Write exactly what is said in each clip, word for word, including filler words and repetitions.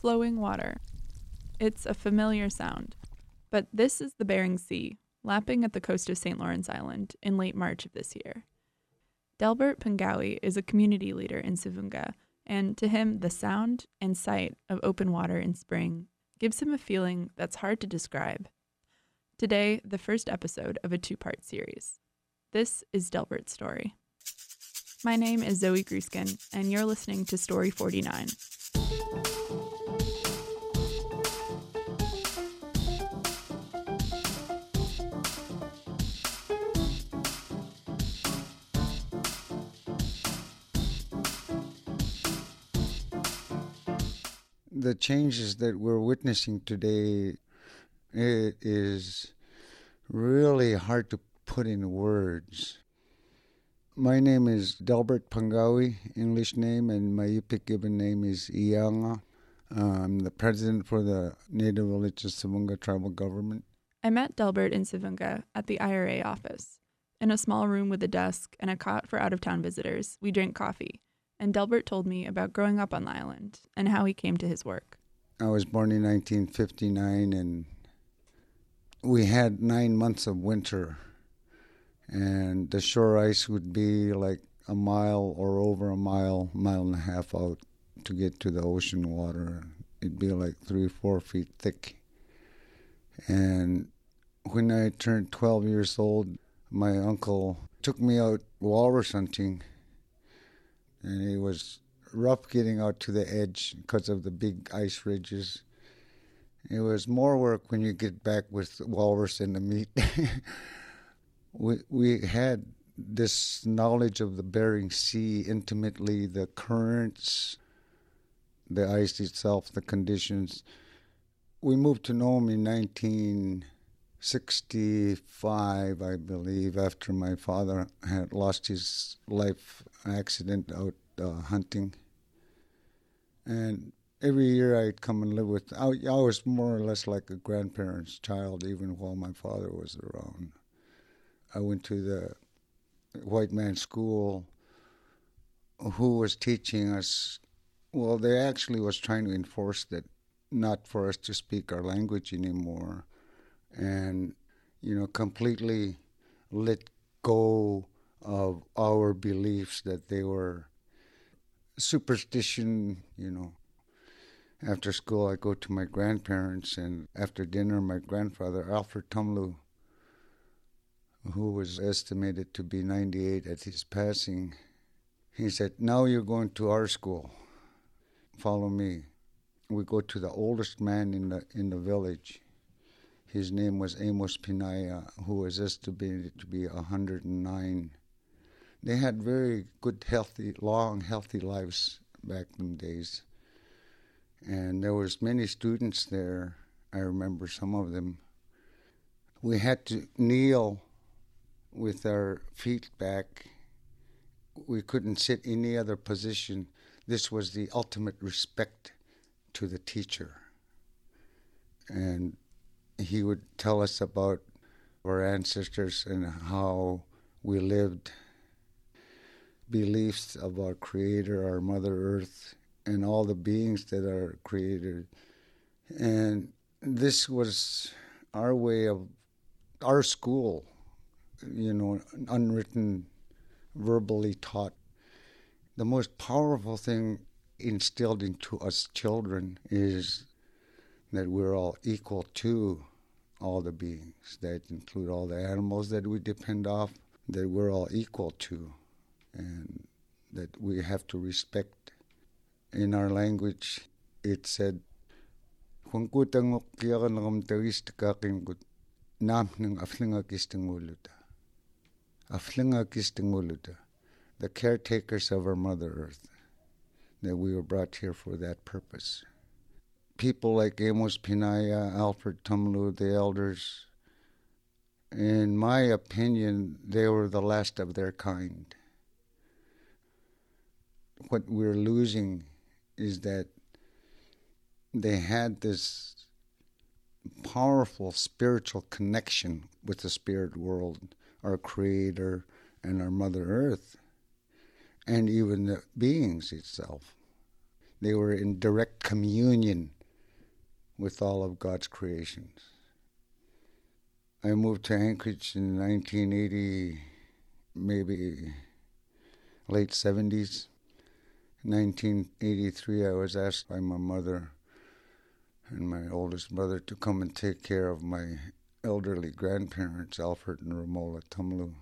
flowing water. It's a familiar sound, but this is the Bering Sea, lapping at the coast of Saint Lawrence Island in late March of this year. Delbert Pungawi is a community leader in Sivunga, and to him, the sound and sight of open water in spring gives him a feeling that's hard to describe. Today, the first episode of a two-part series. This is Delbert's story. My name is Zoe Gruskin, and you're listening to Story forty-nine. The changes that we're witnessing today, it is really hard to put in words. My name is Delbert Pungawi, English name, and my Yupik given name is Ianga. I'm the president for the Native Village of Sivunga Tribal Government. I met Delbert in Sivunga at the I R A office. In a small room with a desk and a cot for out-of-town visitors, we drank coffee, and Delbert told me about growing up on the island and how he came to his work. I was born in nineteen fifty-nine, and we had nine months of winter. And the shore ice would be like a mile or over a mile, mile and a half out to get to the ocean water. It'd be like three, four feet thick. And when I turned twelve years old, my uncle took me out walrus hunting. And it was rough getting out to the edge because of the big ice ridges. It was more work when you get back with walrus and the meat. We we had this knowledge of the Bering Sea intimately, the currents, the ice itself, the conditions. We moved to Nome in nineteen sixty-five, I believe, after my father had lost his life accident out uh, hunting. And every year I'd come and live with, I, I was more or less like a grandparent's child even while my father was around. I went to the white man's school who was teaching us, well, they actually was trying to enforce that not for us to speak our language anymore and, you know, completely let go of our beliefs that they were superstition, you know. After school, I go to my grandparents, and after dinner, my grandfather, Alfred Tumlu, who was estimated to be ninety-eight at his passing, he said, "Now you're going to our school. Follow me." We go to the oldest man in the in the village. His name was Amos Pinaya, who was estimated to be one hundred nine. They had very good, healthy, long, healthy lives back in the days. And there was many students there. I remember some of them. We had to kneel with our feet back. We couldn't sit any other position. This was the ultimate respect to the teacher. And he would tell us about our ancestors and how we lived, beliefs of our Creator, our Mother Earth, and all the beings that are created. And this was our way of, our school, you know, unwritten, verbally taught. The most powerful thing instilled into us children is that we're all equal to all the beings. That include all the animals that we depend off, that we're all equal to, and that we have to respect. In our language, it said, the caretakers of our Mother Earth, that we were brought here for that purpose. People like Amos Pinaya, Alfred Tumlu, the elders, in my opinion, they were the last of their kind. What we're losing is that they had this powerful spiritual connection with the spirit world, our Creator and our Mother Earth, and even the beings itself. They were in direct communion with all of God's creations. I moved to Anchorage in nineteen eighty, maybe late seventies. In nineteen eighty-three, I was asked by my mother and my oldest brother to come and take care of my elderly grandparents, Alfred and Romola Tumlu.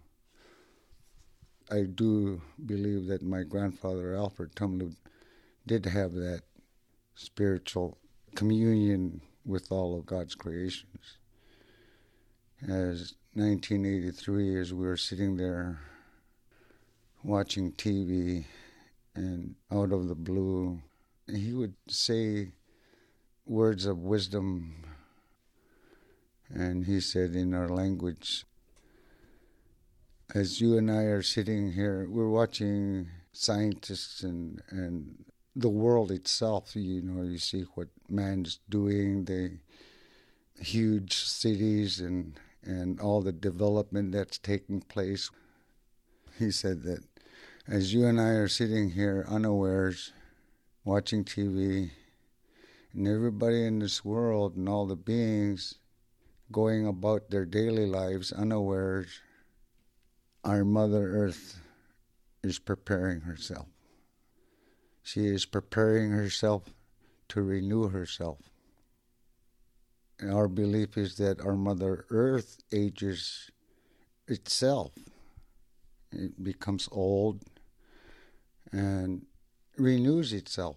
I do believe that my grandfather, Alfred Tumlu, did have that spiritual communion with all of God's creations. As nineteen eighty-three, as we were sitting there watching T V, and out of the blue, he would say words of wisdom, and he said in our language, as you and I are sitting here, we're watching scientists and, and the world itself, you know, you see what man's doing, the huge cities and, and all the development that's taking place. He said that as you and I are sitting here unawares, watching T V, and everybody in this world and all the beings going about their daily lives unawares, our Mother Earth is preparing herself. She is preparing herself to renew herself. And our belief is that our Mother Earth ages itself. It becomes old and renews itself.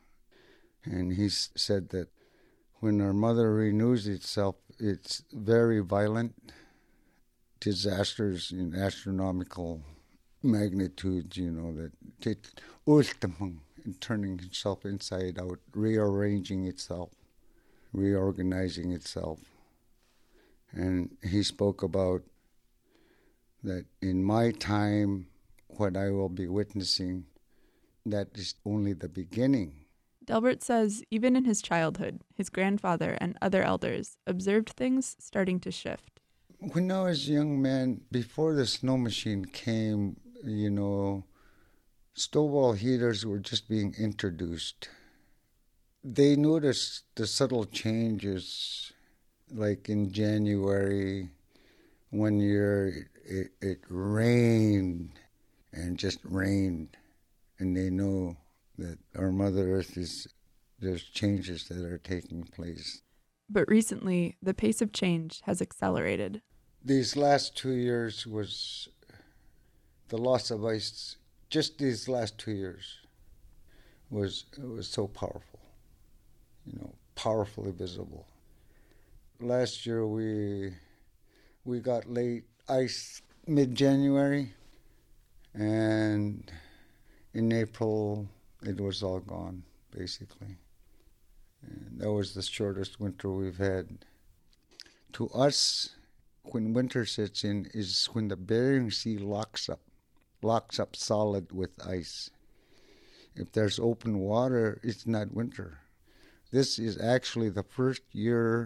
And he said that when our mother renews itself, it's very violent, disasters in astronomical magnitudes, you know, that it ultimum, turning itself inside out, rearranging itself, reorganizing itself. And he spoke about that in my time, what I will be witnessing, that is only the beginning. Delbert says even in his childhood, his grandfather and other elders observed things starting to shift. When I was a young man, before the snow machine came, you know, stove-wall heaters were just being introduced. They noticed the subtle changes, like in January, one year it, it rained and just rained, and they know that our Mother Earth is, there's changes that are taking place. But recently, the pace of change has accelerated. These last two years was the loss of ice. Just these last two years was it was so powerful, you know, powerfully visible. Last year we we got late ice mid-January, and in April it was all gone, basically. And that was the shortest winter we've had. To us, when winter sets in, is when the Bering Sea locks up, locks up solid with ice. If there's open water, it's not winter. This is actually the first year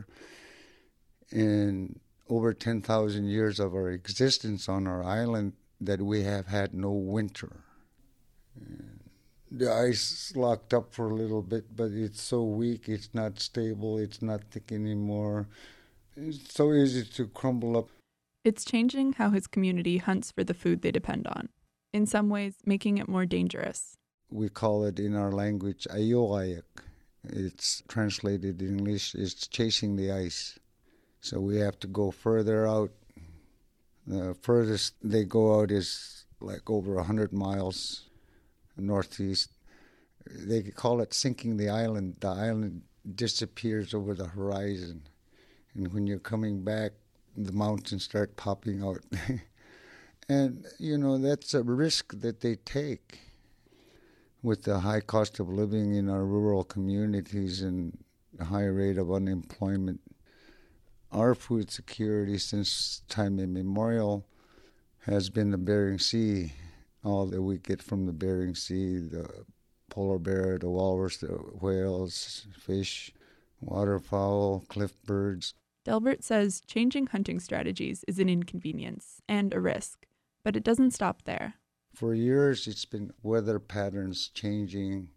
in over ten thousand years of our existence on our island that we have had no winter. And the ice locked up for a little bit, but it's so weak, it's not stable, it's not thick anymore. It's so easy to crumble up. It's changing how his community hunts for the food they depend on, in some ways making it more dangerous. We call it in our language ayogayak. It's translated in English, it's chasing the ice. So we have to go further out. The furthest they go out is like over one hundred miles northeast. They call it sinking the island. The island disappears over the horizon. And when you're coming back, the mountains start popping out. And, you know, that's a risk that they take with the high cost of living in our rural communities and the high rate of unemployment. Our food security since time immemorial has been the Bering Sea. All that we get from the Bering Sea, the polar bear, the walrus, the whales, fish, waterfowl, cliff birds. Delbert says changing hunting strategies is an inconvenience and a risk, but it doesn't stop there. For years, it's been weather patterns changing,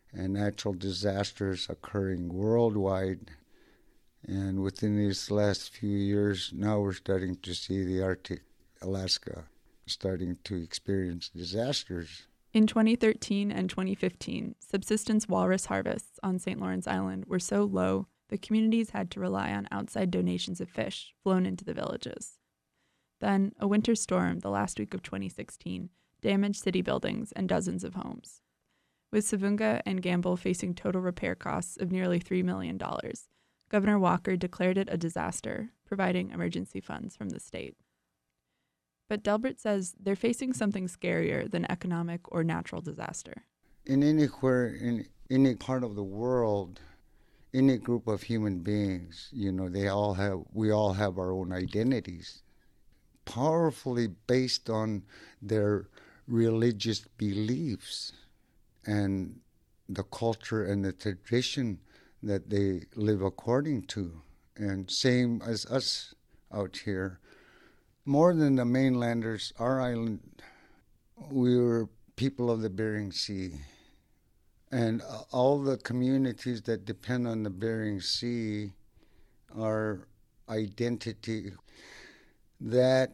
and natural disasters occurring worldwide. And within these last few years, now we're starting to see the Arctic, Alaska, starting to experience disasters. In twenty thirteen and twenty fifteen, subsistence walrus harvests on Saint Lawrence Island were so low the communities had to rely on outside donations of fish flown into the villages. Then, a winter storm the last week of twenty sixteen damaged city buildings and dozens of homes. With Savoonga and Gambell facing total repair costs of nearly three million dollars, Governor Walker declared it a disaster, providing emergency funds from the state. But Delbert says they're facing something scarier than economic or natural disaster. In anywhere, in any part of the world, any group of human beings, you know, they all have, we all have our own identities, powerfully based on their religious beliefs and the culture and the tradition that they live according to. And same as us out here. More than the mainlanders, our island, we were people of the Bering Sea. And all the communities that depend on the Bering Sea, our identity, that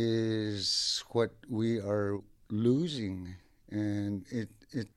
is what we are losing. And it, it,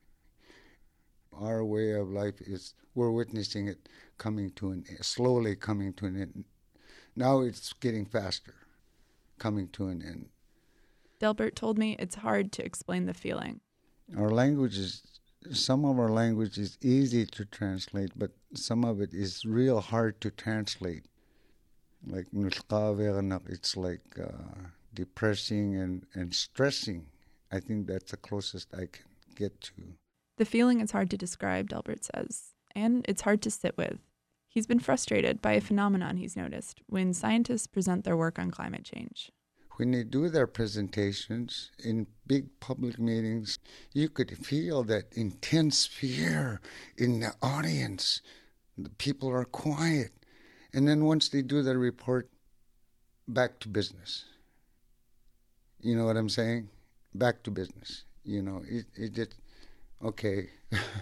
our way of life is, we're witnessing it coming to an end, slowly coming to an end. Now it's getting faster, coming to an end. Delbert told me it's hard to explain the feeling. Our language is, some of our language is easy to translate, but some of it is real hard to translate. Like, it's like uh, depressing and, and stressing. I think that's the closest I can get to. The feeling is hard to describe, Delbert says, and it's hard to sit with. He's been frustrated by a phenomenon he's noticed when scientists present their work on climate change. When they do their presentations in big public meetings, you could feel that intense fear in the audience. The people are quiet. And then once they do their report, back to business. You know what I'm saying? Back to business. You know, it, it just, okay.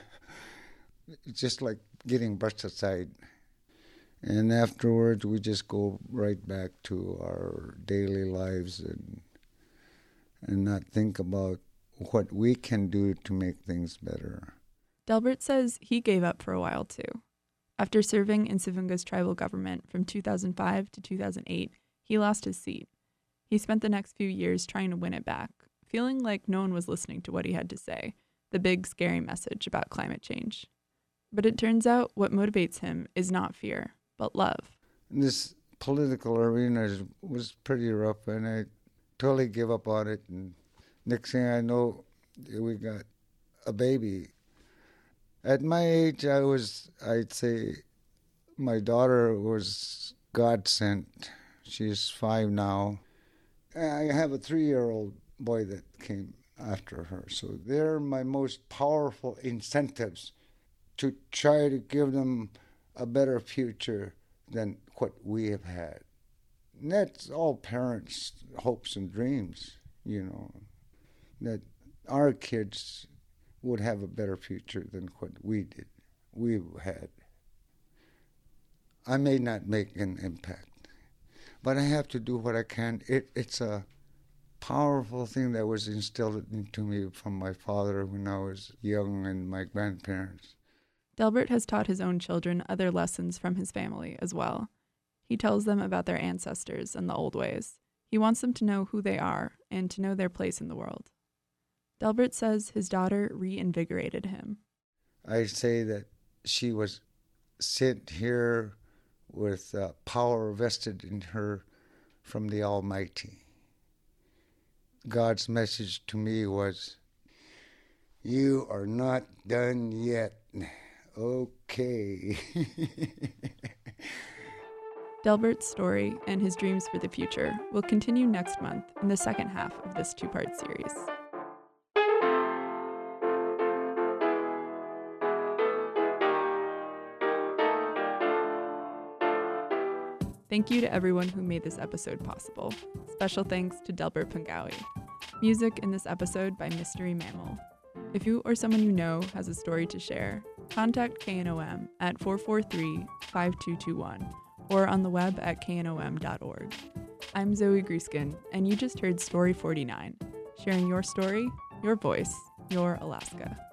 It's just like getting brushed aside. And afterwards, we just go right back to our daily lives and and not think about what we can do to make things better. Delbert says he gave up for a while, too. After serving in Savoonga's tribal government from two thousand five to two thousand eight, he lost his seat. He spent the next few years trying to win it back, feeling like no one was listening to what he had to say, the big, scary message about climate change. But it turns out what motivates him is not fear, but love. This political arena is, was pretty rough, and I totally gave up on it. And next thing I know, we got a baby. At my age, I was, I'd say, my daughter was God sent. She's five now. I have a three-year-old boy that came after her. So they're my most powerful incentives to try to give them a better future than what we have had. And that's all parents' hopes and dreams, you know, that our kids would have a better future than what we did, we had. I may not make an impact, but I have to do what I can. It, it's a powerful thing that was instilled into me from my father when I was young and my grandparents. Delbert has taught his own children other lessons from his family as well. He tells them about their ancestors and the old ways. He wants them to know who they are and to know their place in the world. Delbert says his daughter reinvigorated him. I say that she was sent here with uh, power vested in her from the Almighty. God's message to me was, you are not done yet. Okay. Delbert's story and his dreams for the future will continue next month in the second half of this two-part series. Thank you to everyone who made this episode possible. Special thanks to Delbert Pungawi. Music in this episode by Mystery Mammal. If you or someone you know has a story to share, contact K N O M at four four three, five two two one or on the web at k n o m dot org. I'm Zoe Grieskin, and you just heard Story forty-nine, sharing your story, your voice, your Alaska.